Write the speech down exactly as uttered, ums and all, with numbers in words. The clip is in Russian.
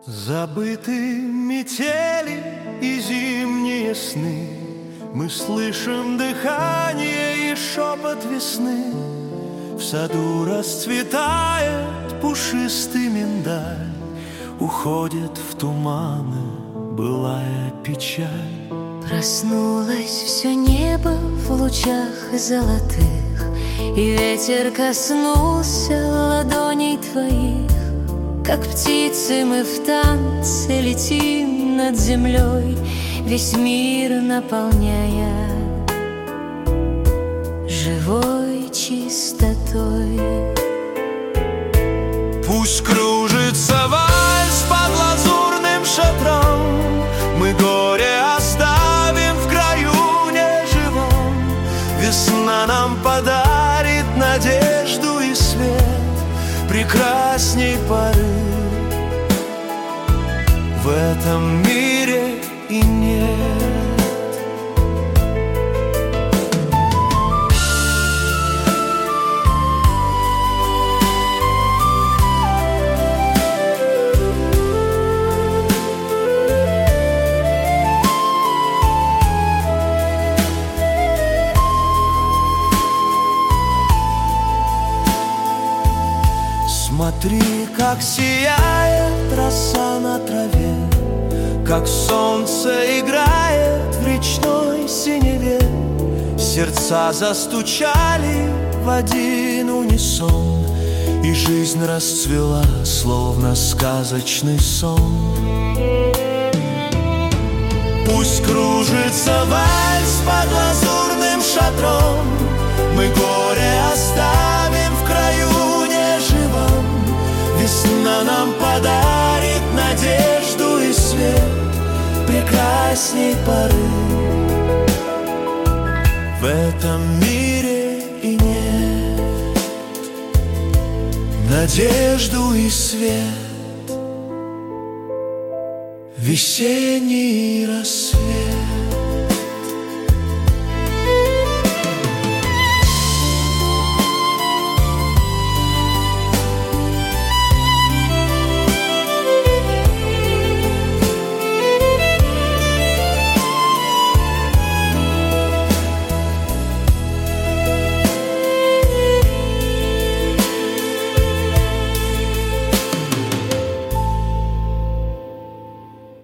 Забыты метели и зимние сны, мы слышим дыхание и шепот весны. В саду расцветает пушистый миндаль, уходит в туманы былая печаль. Проснулось все небо в лучах золотых, и ветер коснулся ладоней твоих. Как птицы мы в танце летим над землей, весь мир наполняя живой чистотой. Пусть кружится вальс под лазурным шатром, мы горе оставим в краю неживом. Весна нам подарит надежду и свет прекрасней поры. В этом мире и нет. Смотри, как сияет роса на траве, как солнце играет в речной синеве. Сердца застучали в один унисон, и жизнь расцвела, словно сказочный сон. Пусть кружится вальс под лазурным шатром, мы горе оставим в краю неживом. Весна нам подарит надежду и свет прекрасней поры. В этом мире и нет надежду и свет, весенний рассвет.